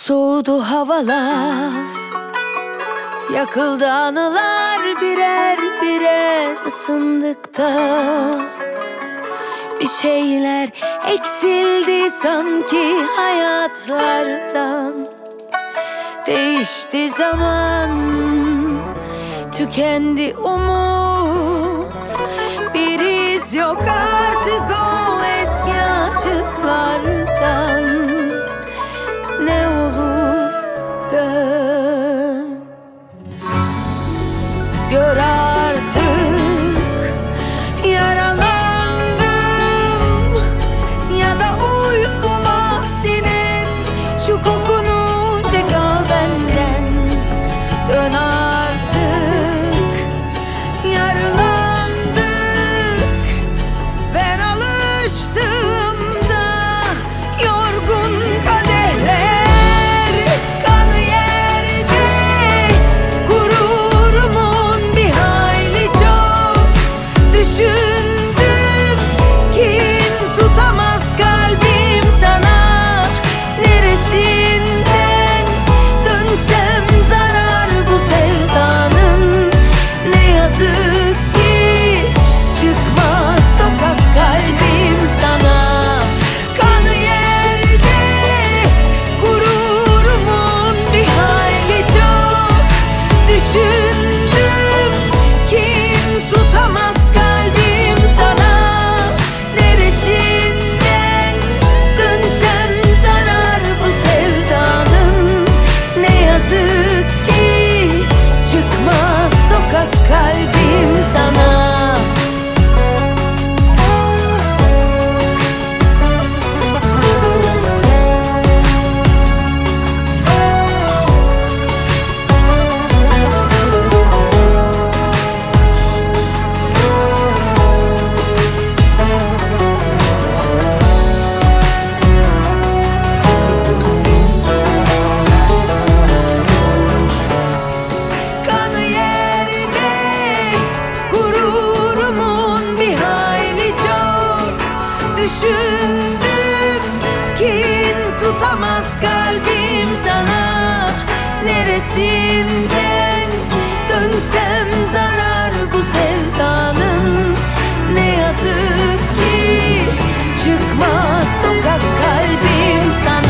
Soğudu havalar, yakıldı anılar, birer birer ısındıkta bir şeyler eksildi sanki hayatlardan. Değişti zaman, tükendi umut, bir iz yok artık o eski aşıklardan. Ne olur dön, gör artık yaralandım ya da uykuma sinen şu kokunu çek al benden. Dön artık, yaralandık, ben alıştım da yorgun kadehler kanı yerde, gururumun bir hayli çok. Düşündüm, kin tutamaz kalbim sana. Neresinden dönsem zarar bu sevdanın. Ne yazık ki çıkmaz sokak kalbim sana. Kanı yerde, gururumun bir hayli çok. Düşündüm, kin tutamaz kalbim sana. Neresinden dönsem zarar bu sevdanın. Ne yazık ki çıkmaz sokak kalbim sana. Kanı yerde, gururumun bir hayli çok. Düşündüm, kin tutamaz kalbim sana. Neresinden dönsem zarar bu sevdanın. Ne yazık ki çıkmaz sokak kalbim sana.